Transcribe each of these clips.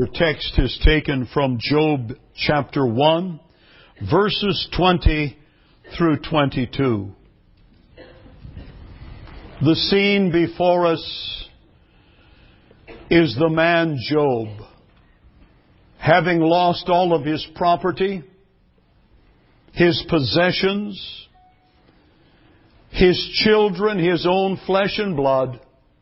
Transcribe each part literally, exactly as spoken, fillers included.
Our text is taken from Job chapter one, verses twenty through twenty-two. The scene before us is the man Job, having lost all of his property, his possessions, his children, his own flesh and blood.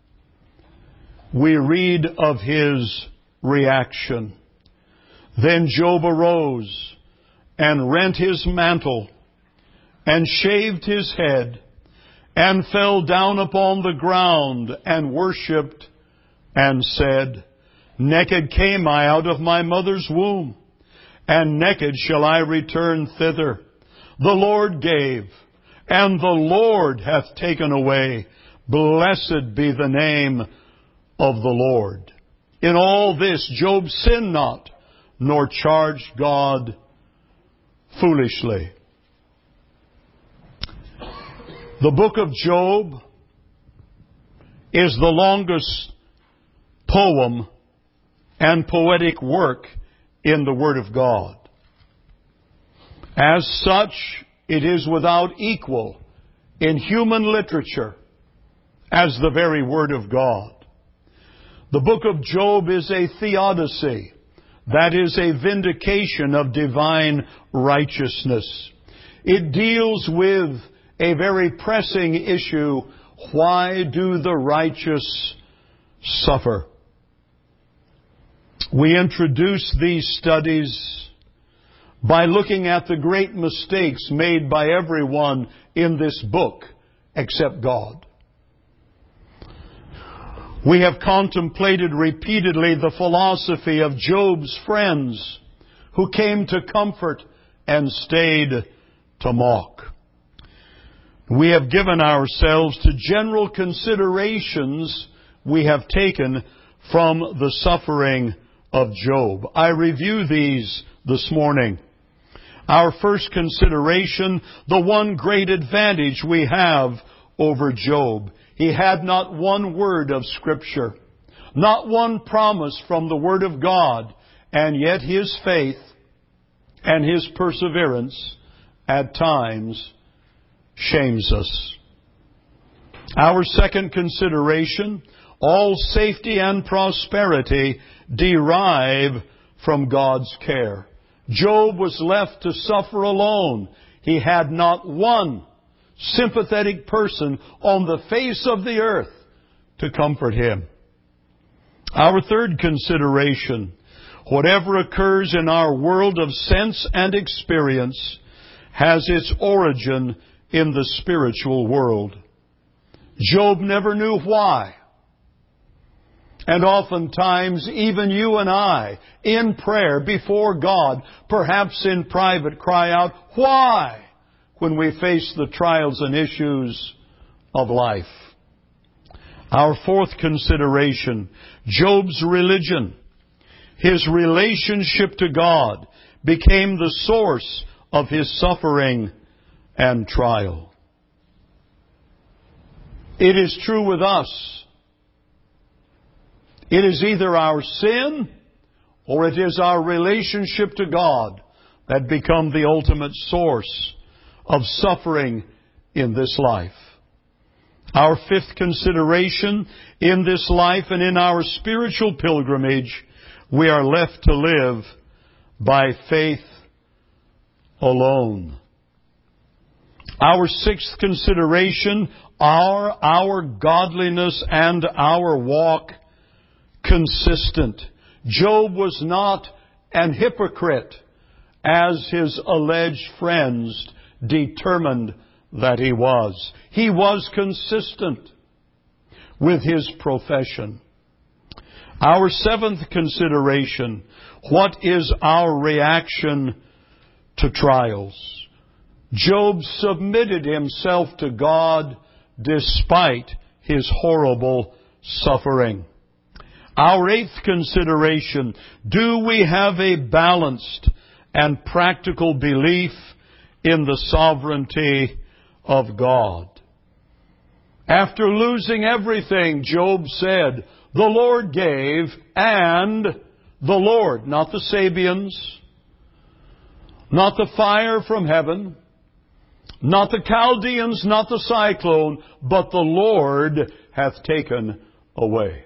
We read of his reaction. Then Job arose and rent his mantle and shaved his head and fell down upon the ground and worshipped and said, Naked came I out of my mother's womb, and naked shall I return thither. The Lord gave, and the Lord hath taken away. Blessed be the name of the Lord. In all this Job sinned not, nor charged God foolishly. The book of Job is the longest poem and poetic work in the Word of God. As such, it is without equal in human literature as the very Word of God. The book of Job is a theodicy, that is a vindication of divine righteousness. It deals with a very pressing issue: why do the righteous suffer? We introduce these studies by looking at the great mistakes made by everyone in this book except God. We have contemplated repeatedly the philosophy of Job's friends who came to comfort and stayed to mock. We have given ourselves to general considerations we have taken from the suffering of Job. I review these this morning. Our first consideration, the one great advantage we have over Job. He had not one word of Scripture, not one promise from the Word of God, and yet his faith and his perseverance at times shames us. Our second consideration, all safety and prosperity derive from God's care. Job was left to suffer alone. He had not one sympathetic person on the face of the earth to comfort him. Our third consideration, whatever occurs in our world of sense and experience has its origin in the spiritual world. Job never knew why. And oftentimes, even you and I, in prayer before God, perhaps in private, cry out, why? When we face the trials and issues of life. Our fourth consideration, Job's religion, his relationship to God, became the source of his suffering and trial. It is true with us. It is either our sin or it is our relationship to God that become the ultimate source of suffering in this life. Our fifth consideration, in this life and in our spiritual pilgrimage, we are left to live by faith alone. Our sixth consideration, are our godliness and our walk consistent? Job was not an hypocrite, as his alleged friends determined that he was. He was consistent with his profession. Our seventh consideration, what is our reaction to trials? Job submitted himself to God despite his horrible suffering. Our eighth consideration, do we have a balanced and practical belief in the sovereignty of God? After losing everything, Job said, the Lord gave and the Lord, not the Sabians, not the fire from heaven, not the Chaldeans, not the cyclone, but the Lord hath taken away.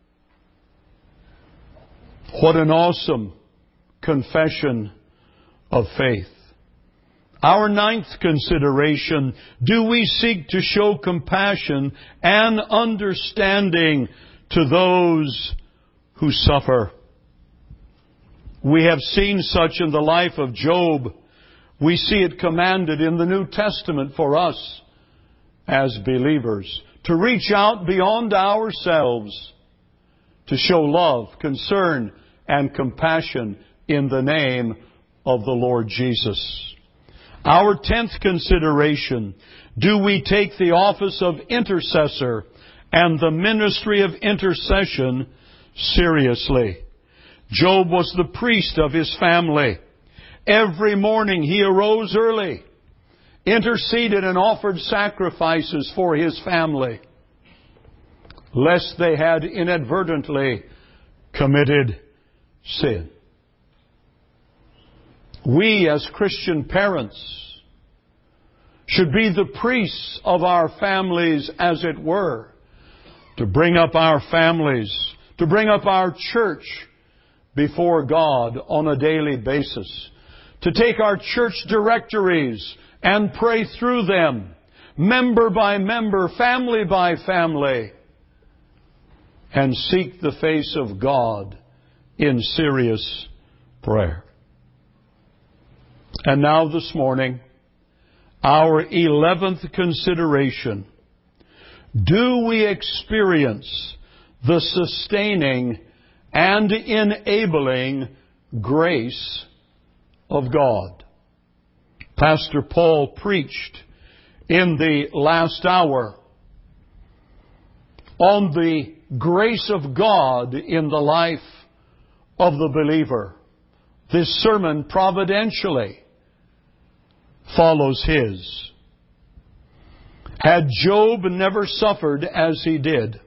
What an awesome confession of faith. Our ninth consideration, do we seek to show compassion and understanding to those who suffer? We have seen such in the life of Job. We see it commanded in the New Testament for us as believers to reach out beyond ourselves, to show love, concern, and compassion in the name of the Lord Jesus. Our tenth consideration, do we take the office of intercessor and the ministry of intercession seriously? Job was the priest of his family. Every morning he arose early, interceded and offered sacrifices for his family, lest they had inadvertently committed sin. We as Christian parents should be the priests of our families, as it were, to bring up our families, to bring up our church before God on a daily basis, to take our church directories and pray through them, member by member, family by family, and seek the face of God in serious prayer. And now this morning, our eleventh consideration. Do we experience the sustaining and enabling grace of God? Pastor Paul preached in the last hour on the grace of God in the life of the believer. This sermon providentially follows his. Had Job never suffered as he did,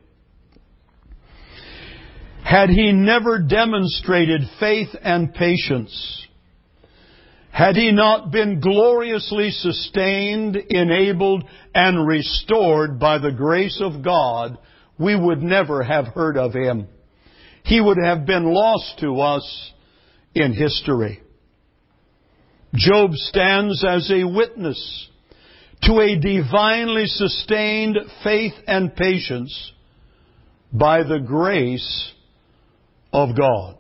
had he never demonstrated faith and patience, had he not been gloriously sustained, enabled, and restored by the grace of God, we would never have heard of him. He would have been lost to us in history. Job stands as a witness to a divinely sustained faith and patience by the grace of God.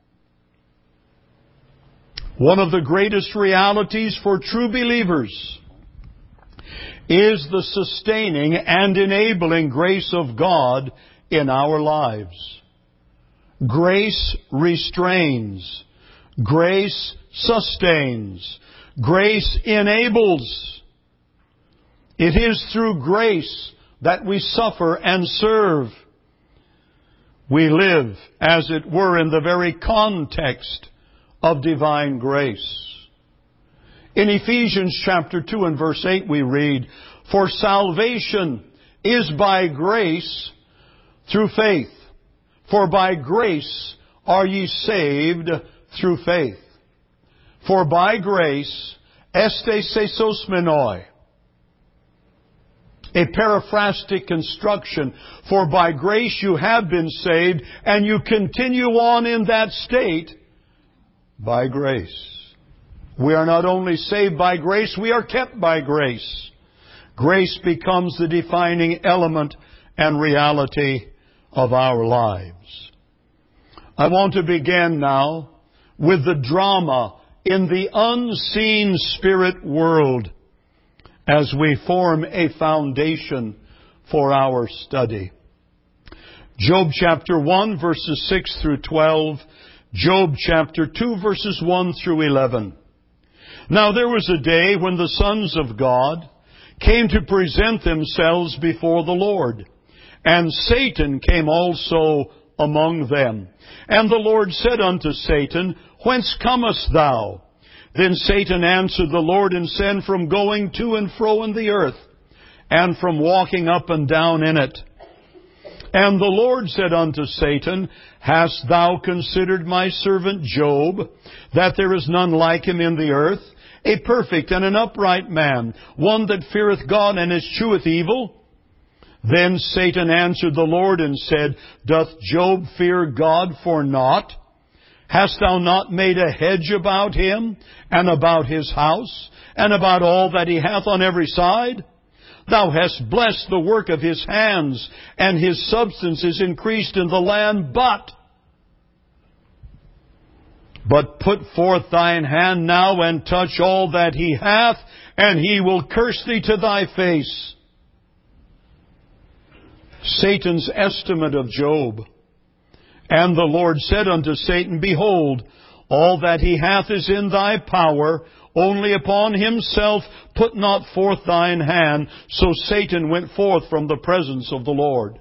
One of the greatest realities for true believers is the sustaining and enabling grace of God in our lives. Grace restrains. Grace sustains. Grace enables. It is through grace that we suffer and serve. We live, as it were, in the very context of divine grace. In Ephesians chapter two and verse eight we read, "For salvation is by grace through faith. For by grace are ye saved through faith. For by grace este sesosmenoi." A paraphrastic construction. For by grace you have been saved, and you continue on in that state by grace. We are not only saved by grace, we are kept by grace. Grace becomes the defining element and reality of our lives. I want to begin now with the drama in the unseen spirit world as we form a foundation for our study. Job chapter one, verses six through twelve. Job chapter two, verses one through eleven. Now there was a day when the sons of God came to present themselves before the Lord, and Satan came also among them. And the Lord said unto Satan, Whence comest thou? Then Satan answered the Lord and said, From going to and fro in the earth, and from walking up and down in it. And the Lord said unto Satan, Hast thou considered my servant Job, that there is none like him in the earth, a perfect and an upright man, one that feareth God and escheweth evil? Then Satan answered the Lord and said, Doth Job fear God for naught? Hast thou not made a hedge about him, and about his house, and about all that he hath on every side? Thou hast blessed the work of his hands, and his substance is increased in the land. But, but put forth thine hand now, and touch all that he hath, and he will curse thee to thy face. Satan's estimate of Job. And the Lord said unto Satan, Behold, all that he hath is in thy power, only upon himself put not forth thine hand. So Satan went forth from the presence of the Lord.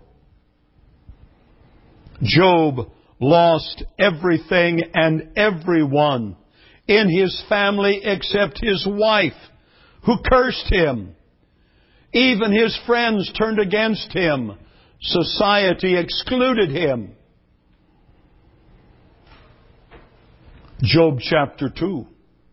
Job lost everything and everyone in his family except his wife, who cursed him. Even his friends turned against him. Society excluded him. Job chapter two.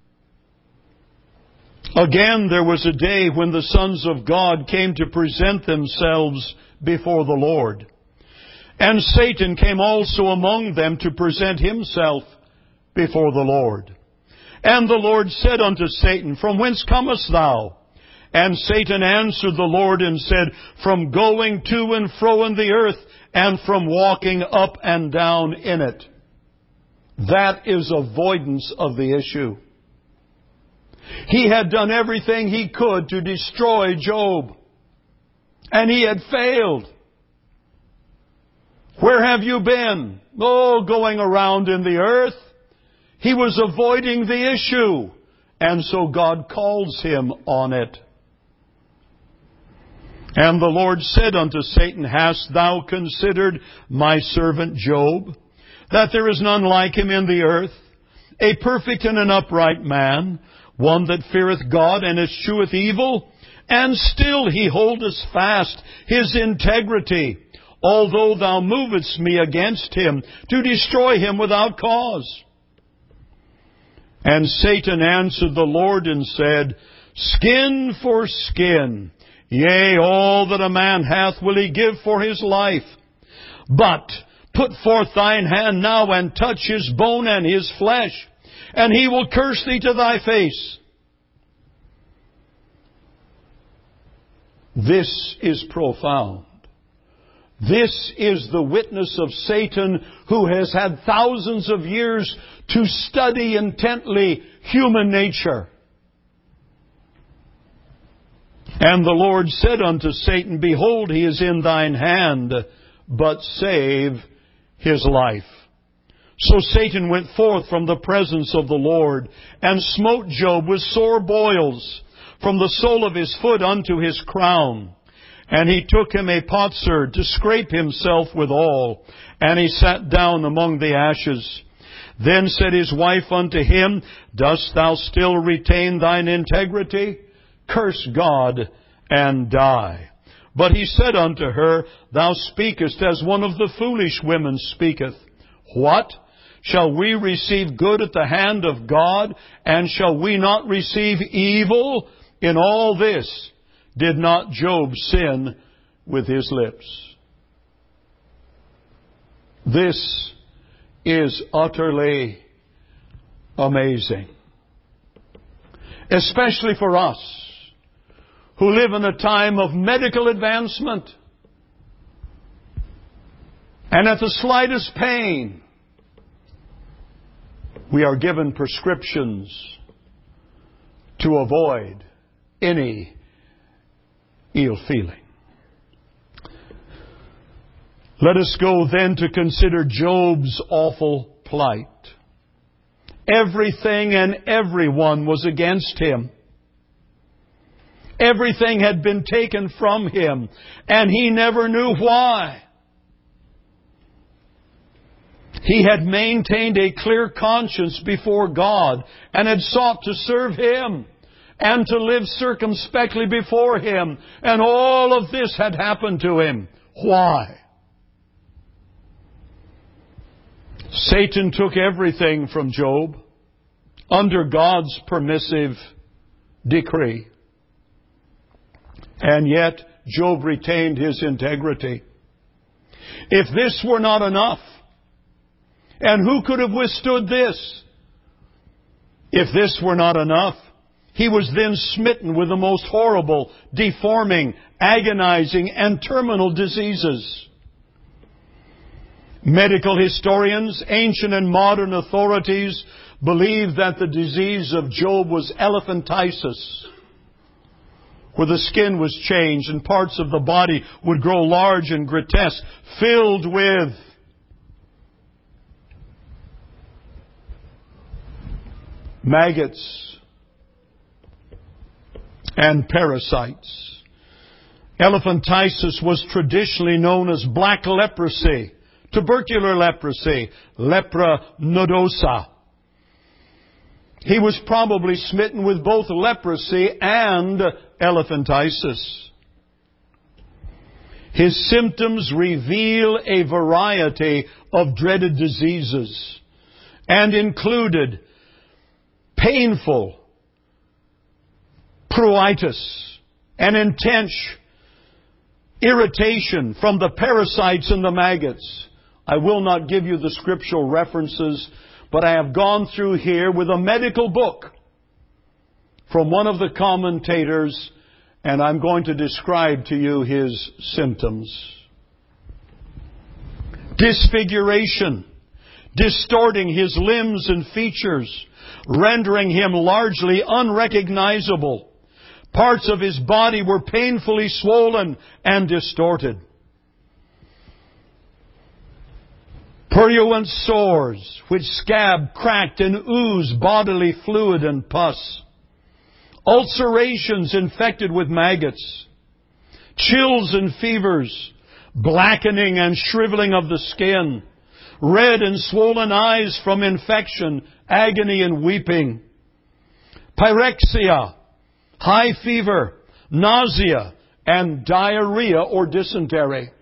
Again, there was a day when the sons of God came to present themselves before the Lord. And Satan came also among them to present himself before the Lord. And the Lord said unto Satan, From whence comest thou? And Satan answered the Lord and said, From going to and fro in the earth, and from walking up and down in it. That is avoidance of the issue. He had done everything he could to destroy Job. And he had failed. Where have you been? Oh, going around in the earth. He was avoiding the issue. And so God calls him on it. And the Lord said unto Satan, Hast thou considered my servant Job, that there is none like him in the earth, a perfect and an upright man, one that feareth God and escheweth evil? And still he holdeth fast his integrity, although thou movest me against him, to destroy him without cause. And Satan answered the Lord and said, Skin for skin, yea, all that a man hath will he give for his life. But put forth thine hand now, and touch his bone and his flesh, and he will curse thee to thy face. This is profound. This is the witness of Satan, who has had thousands of years to study intently human nature. And the Lord said unto Satan, Behold, he is in thine hand, but save his life. So Satan went forth from the presence of the Lord, and smote Job with sore boils, from the sole of his foot unto his crown. And he took him a potsherd to scrape himself withal, and he sat down among the ashes. Then said his wife unto him, Dost thou still retain thine integrity? Curse God and die. But he said unto her, Thou speakest as one of the foolish women speaketh. What? Shall we receive good at the hand of God, and shall we not receive evil? In all this did not Job sin with his lips. This is utterly amazing. Especially for us, who live in a time of medical advancement. And at the slightest pain, we are given prescriptions to avoid any ill feeling. Let us go then to consider Job's awful plight. Everything and everyone was against him. Everything had been taken from him, and he never knew why. He had maintained a clear conscience before God, and had sought to serve Him, and to live circumspectly before Him. And all of this had happened to him. Why? Satan took everything from Job under God's permissive decree. And yet, Job retained his integrity. If this were not enough, and who could have withstood this? If this were not enough, he was then smitten with the most horrible, deforming, agonizing, and terminal diseases. Medical historians, ancient and modern authorities believe that the disease of Job was elephantiasis, where the skin was changed and parts of the body would grow large and grotesque, filled with maggots and parasites. Elephantiasis was traditionally known as black leprosy, tubercular leprosy, lepra nodosa. He was probably smitten with both leprosy and elephantiasis. His symptoms reveal a variety of dreaded diseases and included painful pruritus and intense irritation from the parasites and the maggots. I will not give you the scriptural references, but I have gone through here with a medical book from one of the commentators, and I'm going to describe to you his symptoms. Disfiguration, distorting his limbs and features, rendering him largely unrecognizable. Parts of his body were painfully swollen and distorted. Purulent sores, which scab, cracked, and oozed bodily fluid and pus. Ulcerations infected with maggots. Chills and fevers, blackening and shriveling of the skin. Red and swollen eyes from infection, agony and weeping. Pyrexia, high fever, nausea, and diarrhea or dysentery.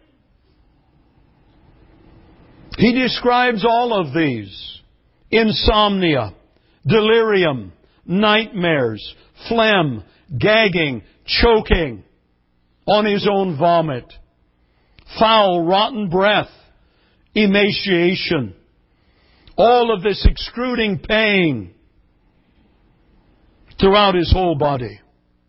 He describes all of these. Insomnia, delirium, nightmares, phlegm, gagging, choking on his own vomit, foul, rotten breath, emaciation, all of this excruciating pain throughout his whole body.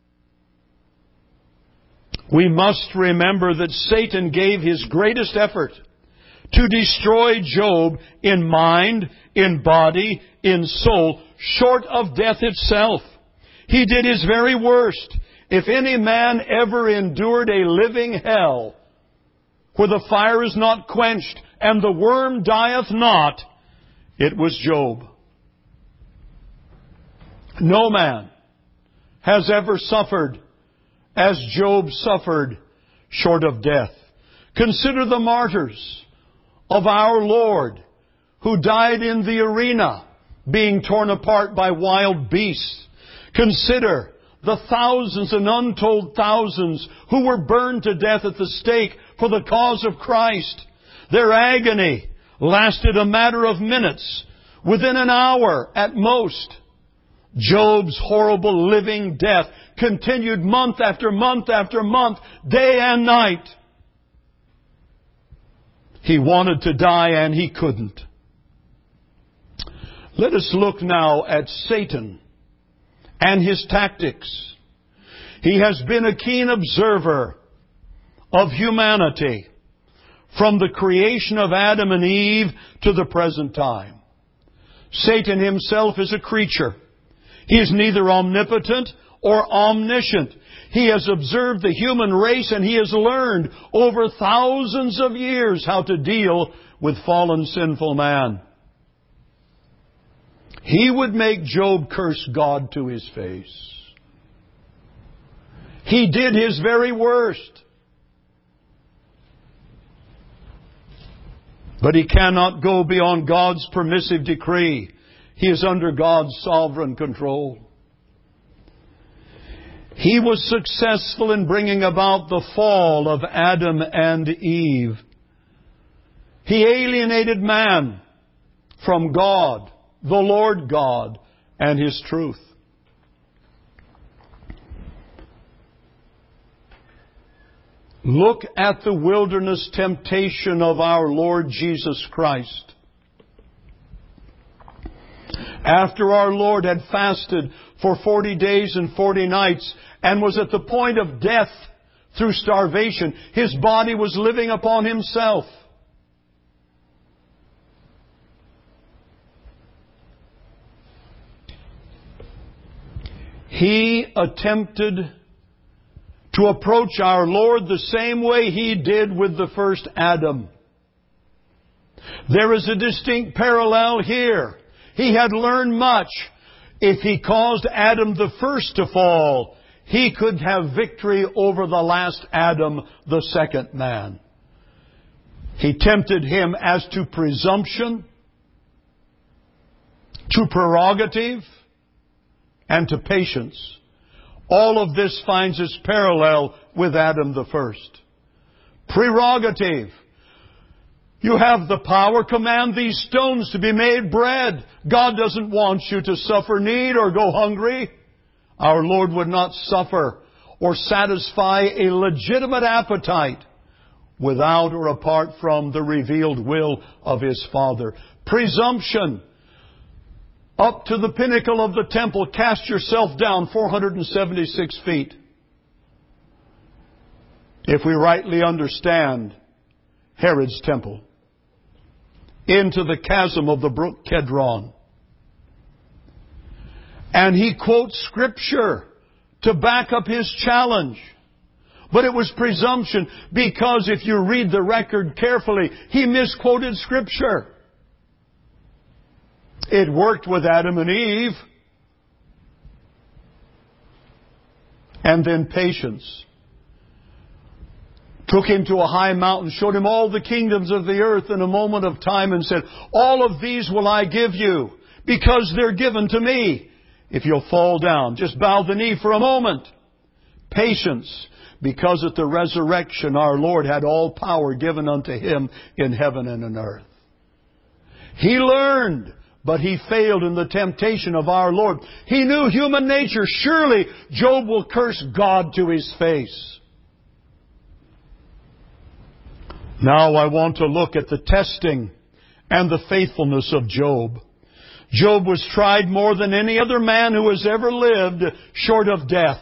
We must remember that Satan gave his greatest effort to destroy Job in mind, in body, in soul, short of death itself. He did his very worst. If any man ever endured a living hell, where the fire is not quenched and the worm dieth not, it was Job. No man has ever suffered as Job suffered short of death. Consider the martyrs of our Lord who died in the arena being torn apart by wild beasts. Consider the thousands and untold thousands who were burned to death at the stake for the cause of Christ. Their agony lasted a matter of minutes, within an hour at most. Job's horrible living death continued month after month after month, day and night. He wanted to die and he couldn't. Let us look now at Satan and his tactics. He has been a keen observer of humanity from the creation of Adam and Eve to the present time. Satan himself is a creature. He is neither omnipotent or omniscient. He has observed the human race and he has learned over thousands of years how to deal with fallen sinful man. He would make Job curse God to his face. He did his very worst. But he cannot go beyond God's permissive decree. He is under God's sovereign control. He was successful in bringing about the fall of Adam and Eve. He alienated man from God, the Lord God, and His truth. Look at the wilderness temptation of our Lord Jesus Christ. After our Lord had fasted for forty days and forty nights and was at the point of death through starvation, His body was living upon Himself. He attempted to approach our Lord the same way He did with the first Adam. There is a distinct parallel here. He had learned much. If He caused Adam the first to fall, He could have victory over the last Adam, the second man. He tempted him as to presumption, to prerogative, and to patience. All of this finds its parallel with Adam the first. Prerogative. You have the power. Command these stones to be made bread. God doesn't want you to suffer need or go hungry. Our Lord would not suffer or satisfy a legitimate appetite without or apart from the revealed will of His Father. Presumption. Up to the pinnacle of the temple, cast yourself down four hundred seventy-six feet. If we rightly understand Herod's temple, into the chasm of the brook Kedron. And he quotes Scripture to back up his challenge. But it was presumption, because if you read the record carefully, he misquoted Scripture. It worked with Adam and Eve. And then patience. Took him to a high mountain, showed him all the kingdoms of the earth in a moment of time and said, all of these will I give you because they're given to me. If you'll fall down, just bow the knee for a moment. Patience, because at the resurrection our Lord had all power given unto Him in heaven and on earth. He learned, but he failed in the temptation of our Lord. He knew human nature. Surely Job will curse God to his face. Now I want to look at the testing and the faithfulness of Job. Job was tried more than any other man who has ever lived short of death.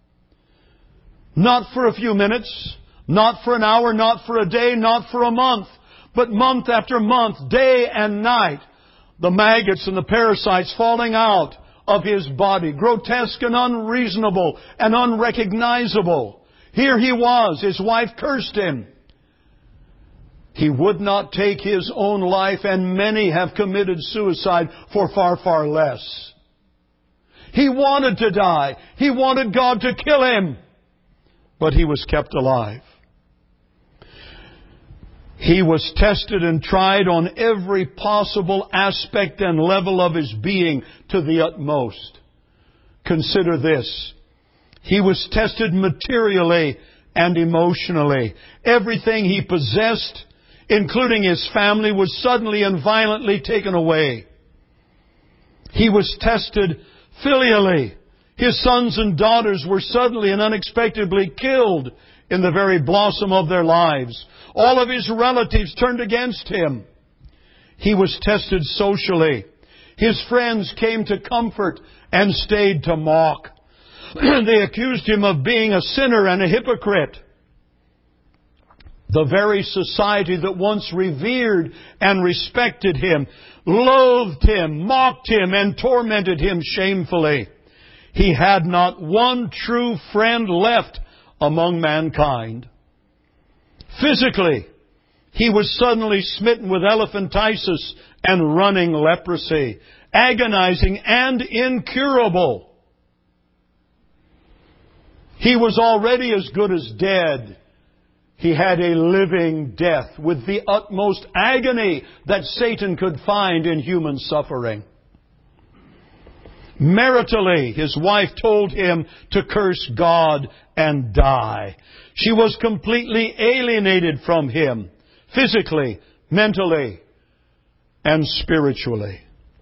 Not for a few minutes, not for an hour, not for a day, not for a month, but month after month, day and night. The maggots and the parasites falling out of his body, grotesque and unreasonable and unrecognizable. Here he was, his wife cursed him. He would not take his own life, and many have committed suicide for far, far less. He wanted to die. He wanted God to kill him. But he was kept alive. He was tested and tried on every possible aspect and level of his being to the utmost. Consider this. He was tested materially and emotionally. Everything he possessed, including his family, was suddenly and violently taken away. He was tested filially. His sons and daughters were suddenly and unexpectedly killed in the very blossom of their lives. All of his relatives turned against him. He was tested socially. His friends came to comfort and stayed to mock. They accused him of being a sinner and a hypocrite. The very society that once revered and respected him loathed him, mocked him, and tormented him shamefully. He had not one true friend left among mankind. Physically, he was suddenly smitten with elephantiasis and running leprosy, agonizing and incurable. He was already as good as dead. He had a living death with the utmost agony that Satan could find in human suffering. Maritally, his wife told him to curse God and die. She was completely alienated from him, physically, mentally. and spiritually.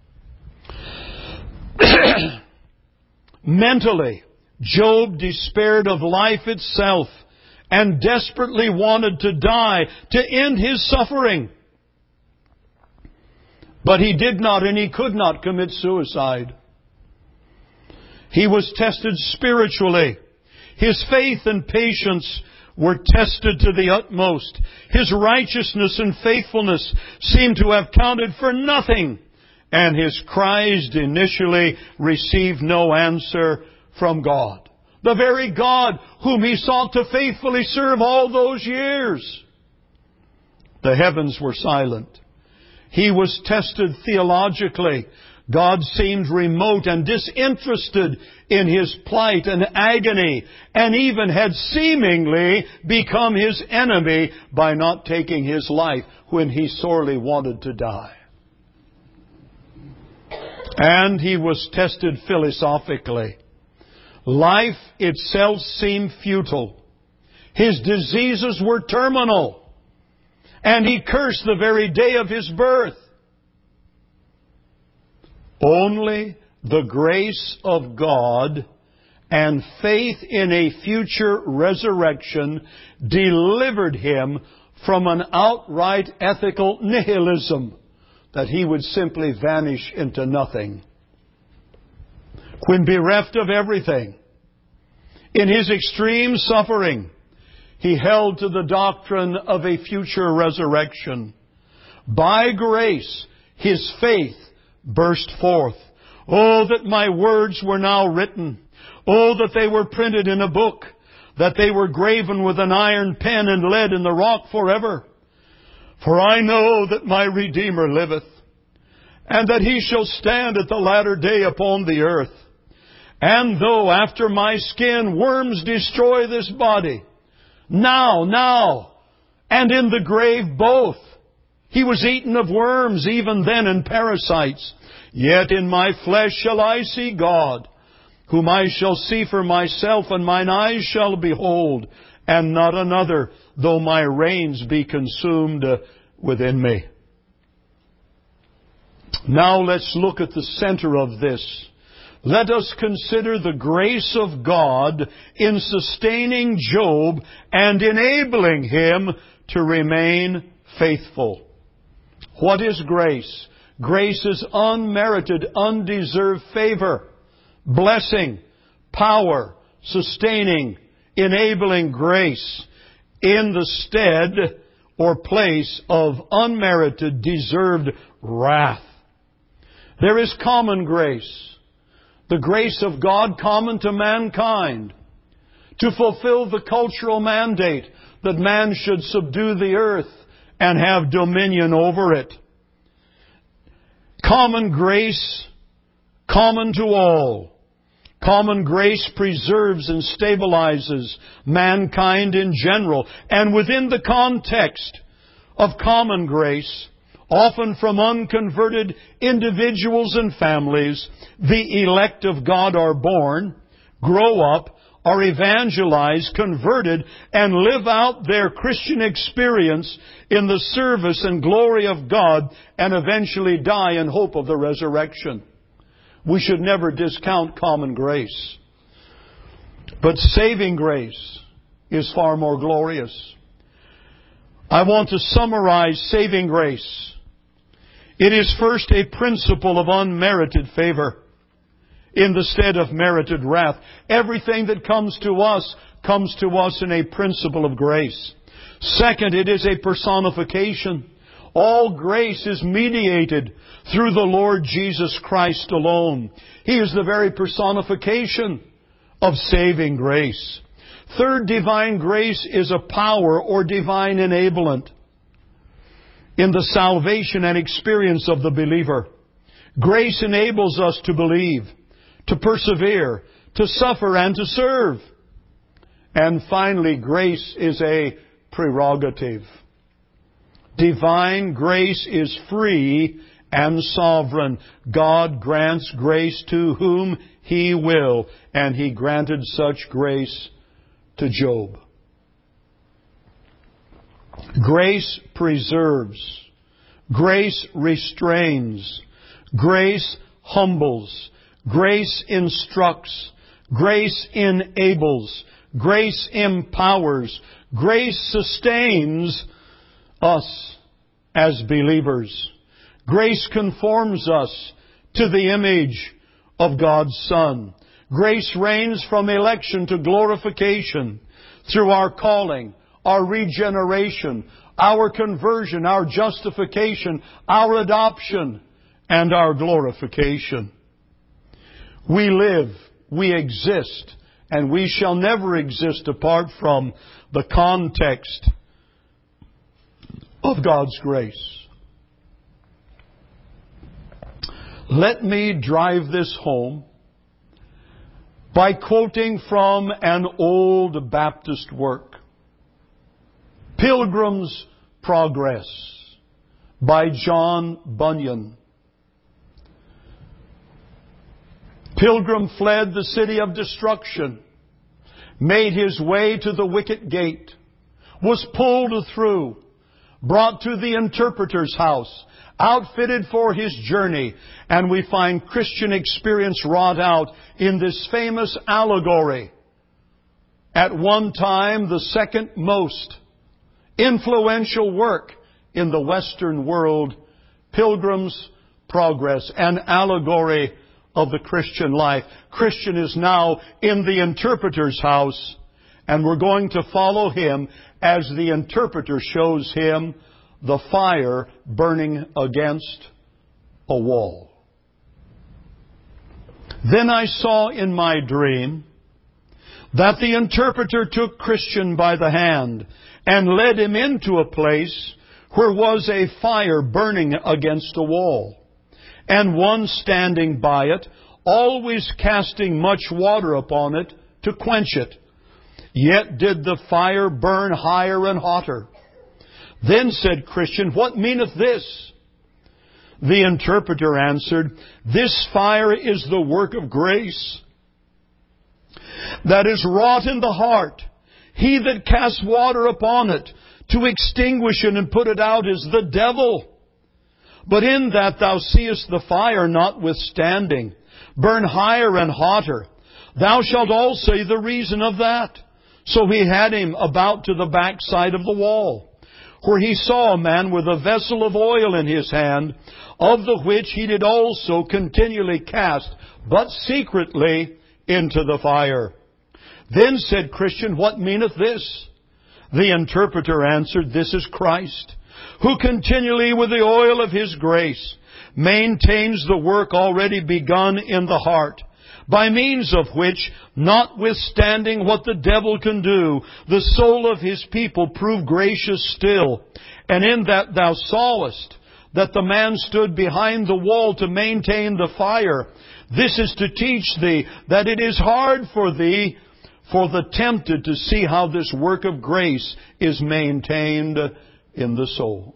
Mentally, Job despaired of life itself and desperately wanted to die to end his suffering. But he did not and he could not commit suicide. He was tested spiritually. His faith and patience were tested to the utmost. His righteousness and faithfulness seemed to have counted for nothing, and his cries initially received no answer from God. The very God whom he sought to faithfully serve all those years. The heavens were silent. He was tested theologically. God seemed remote and disinterested in his plight and agony, and even had seemingly become his enemy by not taking his life when he sorely wanted to die. And he was tested philosophically. Life itself seemed futile. His diseases were terminal. And he cursed the very day of his birth. Only the grace of God and faith in a future resurrection delivered him from an outright ethical nihilism, that he would simply vanish into nothing. When bereft of everything, in his extreme suffering, he held to the doctrine of a future resurrection. By grace, his faith burst forth. Oh, that my words were now written. Oh, that they were printed in a book, that they were graven with an iron pen and lead in the rock forever. For I know that my Redeemer liveth, and that he shall stand at the latter day upon the earth. And though after my skin worms destroy this body, now, now, and in the grave both, he was eaten of worms even then and parasites. Yet in my flesh shall I see God, whom I shall see for myself, and mine eyes shall behold, and not another, though my reins be consumed within me. Now let's look at the center of this. Let us consider the grace of God in sustaining Job and enabling him to remain faithful. What is grace? Grace is unmerited, undeserved favor, blessing, power, sustaining, enabling grace in the stead or place of unmerited, deserved wrath. There is common grace. The grace of God common to mankind, to fulfill the cultural mandate that man should subdue the earth and have dominion over it. Common grace, common to all. Common grace preserves and stabilizes mankind in general. And within the context of common grace, often from unconverted individuals and families, the elect of God are born, grow up, are evangelized, converted, and live out their Christian experience in the service and glory of God, and eventually die in hope of the resurrection. We should never discount common grace. But saving grace is far more glorious. I want to summarize saving grace. It is first a principle of unmerited favor in the stead of merited wrath. Everything that comes to us comes to us in a principle of grace. Second, it is a personification. All grace is mediated through the Lord Jesus Christ alone. He is the very personification of saving grace. Third, divine grace is a power or divine enablement in the salvation and experience of the believer. Grace enables us to believe, to persevere, to suffer, and to serve. And finally, grace is a prerogative. Divine grace is free and sovereign. God grants grace to whom He will, and He granted such grace to Job. Grace preserves. Grace restrains. Grace humbles. Grace instructs. Grace enables. Grace empowers. Grace sustains us as believers. Grace conforms us to the image of God's Son. Grace reigns from election to glorification through our calling, our regeneration, our conversion, our justification, our adoption, and our glorification. We live, we exist, and we shall never exist apart from the context of God's grace. Let me drive this home by quoting from an old Baptist work, Pilgrim's Progress by John Bunyan. Pilgrim fled the city of destruction, made his way to the wicket gate, was pulled through, brought to the interpreter's house, outfitted for his journey, and we find Christian experience wrought out in this famous allegory. At one time, the second most influential work in the Western world, Pilgrim's Progress, an allegory of the Christian life. Christian is now in the interpreter's house, and we're going to follow him as the interpreter shows him the fire burning against a wall. Then I saw in my dream that the interpreter took Christian by the hand and led him into a place where was a fire burning against a wall, and one standing by it, always casting much water upon it to quench it. Yet did the fire burn higher and hotter. Then said Christian, "What meaneth this?" The interpreter answered, "This fire is the work of grace that is wrought in the heart. He that casts water upon it to extinguish it and put it out is the devil. But in that thou seest the fire notwithstanding burn higher and hotter, thou shalt all say the reason of that." So he had him about to the backside of the wall, where he saw a man with a vessel of oil in his hand, of the which he did also continually cast, but secretly, into the fire. Then said Christian, "What meaneth this?" The interpreter answered, "This is Christ, who continually with the oil of His grace maintains the work already begun in the heart, by means of which, notwithstanding what the devil can do, the soul of His people prove gracious still. And in that thou sawest that the man stood behind the wall to maintain the fire, this is to teach thee that it is hard for thee, for the tempted, to see how this work of grace is maintained in the soul."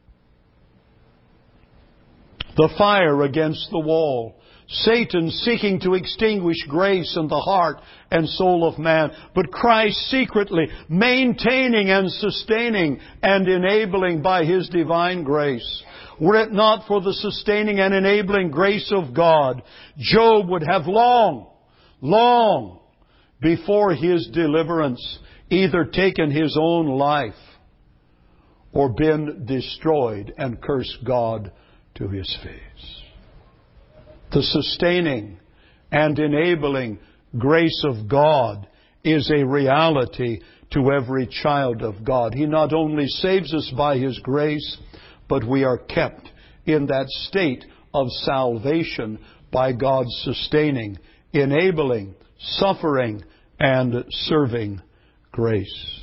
The fire against the wall. Satan seeking to extinguish grace in the heart and soul of man, but Christ secretly maintaining and sustaining and enabling by His divine grace. Were it not for the sustaining and enabling grace of God, Job would have long, long before his deliverance either taken his own life or been destroyed and cursed God to his face. The sustaining and enabling grace of God is a reality to every child of God. He not only saves us by His grace, but we are kept in that state of salvation by God's sustaining, enabling, suffering, and serving grace.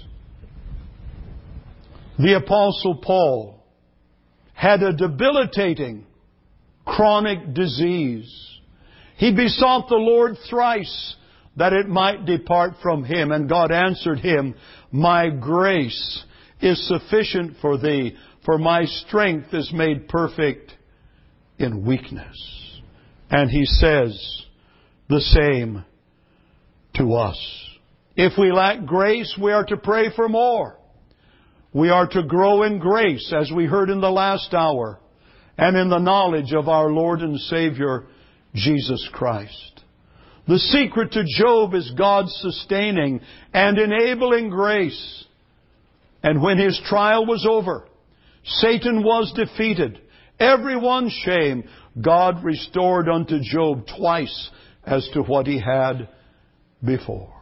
The Apostle Paul had a debilitating chronic disease. He besought the Lord thrice that it might depart from him, and God answered him, "My grace is sufficient for thee, for my strength is made perfect in weakness." And He says the same to us. If we lack grace, we are to pray for more. We are to grow in grace, as we heard in the last hour, and in the knowledge of our Lord and Savior, Jesus Christ. The secret to Job is God's sustaining and enabling grace. And when his trial was over, Satan was defeated, everyone's shame, God restored unto Job twice as to what he had before.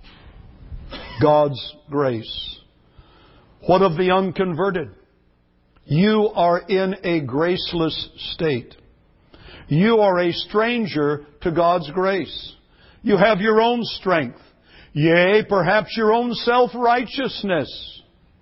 God's grace. What of the unconverted? You are in a graceless state. You are a stranger to God's grace. You have your own strength. Yea, perhaps your own self-righteousness.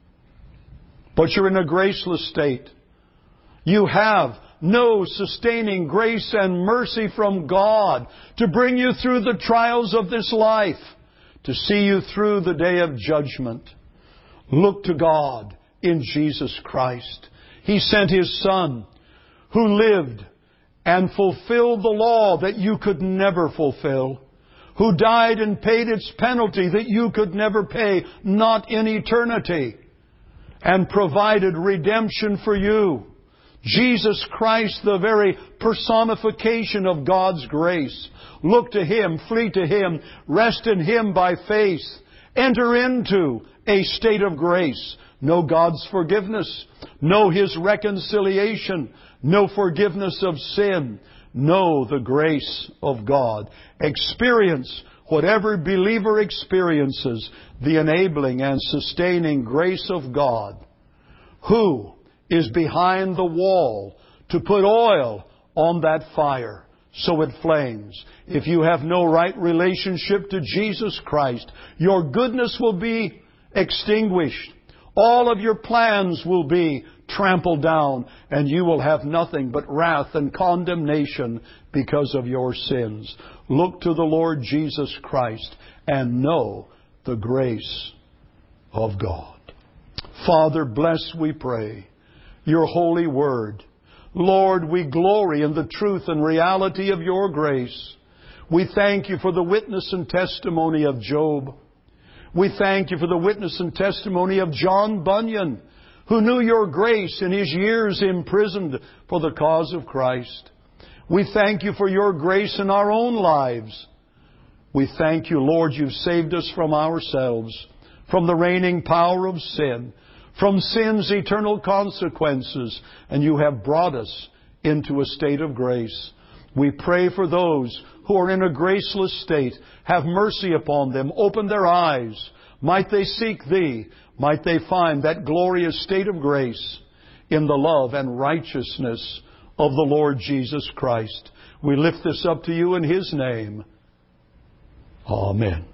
But you're in a graceless state. You have no sustaining grace and mercy from God to bring you through the trials of this life, to see you through the day of judgment. Look to God in Jesus Christ. He sent His Son, who lived and fulfilled the law that you could never fulfill, who died and paid its penalty that you could never pay, not in eternity, and provided redemption for you. Jesus Christ, the very personification of God's grace. Look to Him, flee to Him, rest in Him by faith. Enter into a state of grace. Know God's forgiveness. Know His reconciliation. Know forgiveness of sin. Know the grace of God. Experience what every believer experiences, the enabling and sustaining grace of God. Who is behind the wall to put oil on that fire so it flames? If you have no right relationship to Jesus Christ, your goodness will be extinguished. All of your plans will be trampled down, and you will have nothing but wrath and condemnation because of your sins. Look to the Lord Jesus Christ and know the grace of God. Father, bless, we pray, Your holy word. Lord, we glory in the truth and reality of Your grace. We thank You for the witness and testimony of Job. We thank You for the witness and testimony of John Bunyan, who knew Your grace in his years imprisoned for the cause of Christ. We thank You for Your grace in our own lives. We thank You, Lord, You've saved us from ourselves, from the reigning power of sin, from sin's eternal consequences, and You have brought us into a state of grace. We pray for those who are in a graceless state. Have mercy upon them. Open their eyes. Might they seek Thee. Might they find that glorious state of grace in the love and righteousness of the Lord Jesus Christ. We lift this up to You in His name. Amen.